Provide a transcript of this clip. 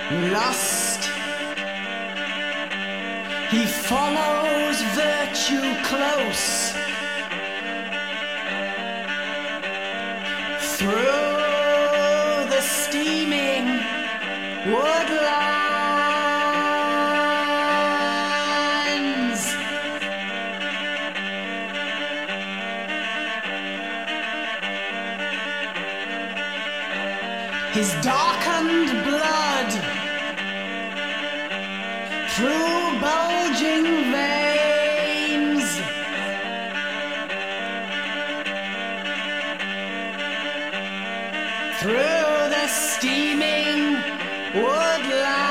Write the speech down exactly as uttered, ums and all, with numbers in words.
Lust. He follows virtue close through the steaming woodlands. His darkened blood through bulging veins, through the steaming woodlands.